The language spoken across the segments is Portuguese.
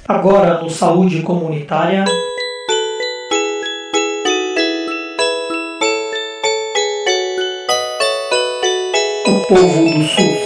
Agora no Saúde Comunitária. O povo do Sul.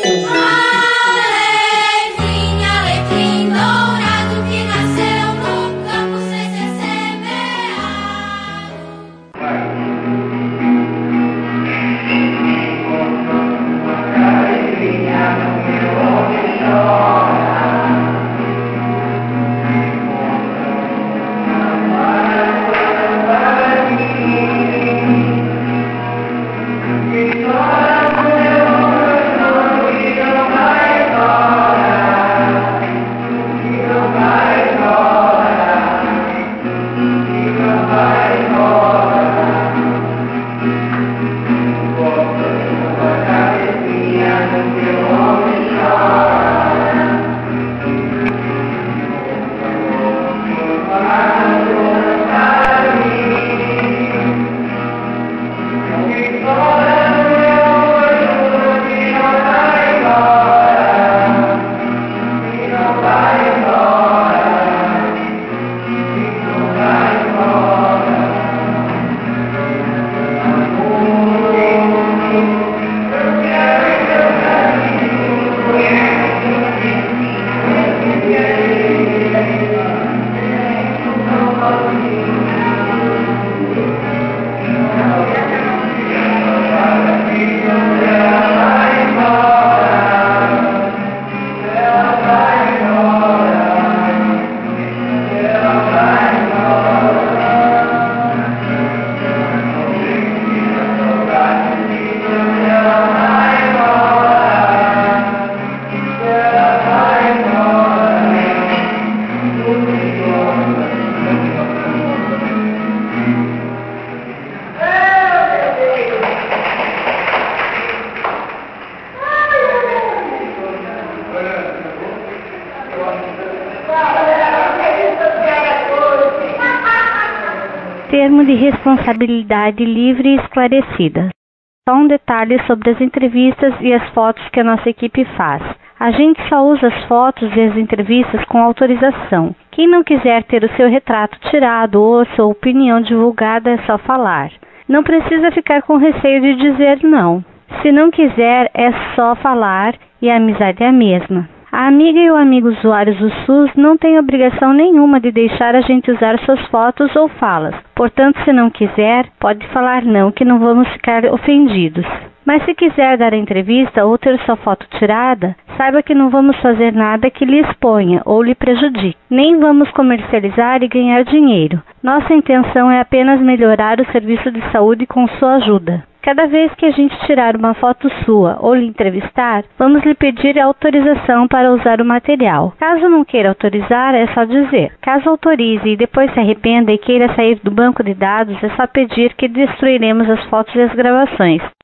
Termo de responsabilidade livre e esclarecida. Só um detalhe sobre as entrevistas e as fotos que a nossa equipe faz. A gente só usa as fotos e as entrevistas com autorização. Quem não quiser ter o seu retrato tirado ou a sua opinião divulgada é só falar. Não precisa ficar com receio de dizer não. Se não quiser, é só falar e a amizade é a mesma. A amiga e o amigo usuários do SUS não têm obrigação nenhuma de deixar a gente usar suas fotos ou falas. Portanto, se não quiser, pode falar não, que não vamos ficar ofendidos. Mas se quiser dar a entrevista ou ter sua foto tirada, saiba que não vamos fazer nada que lhe exponha ou lhe prejudique. Nem vamos comercializar e ganhar dinheiro. Nossa intenção é apenas melhorar o serviço de saúde com sua ajuda. Cada vez que a gente tirar uma foto sua ou lhe entrevistar, vamos lhe pedir autorização para usar o material. Caso não queira autorizar, é só dizer. Caso autorize e depois se arrependa e queira sair do banco de dados, é só pedir que destruiremos as fotos e as gravações.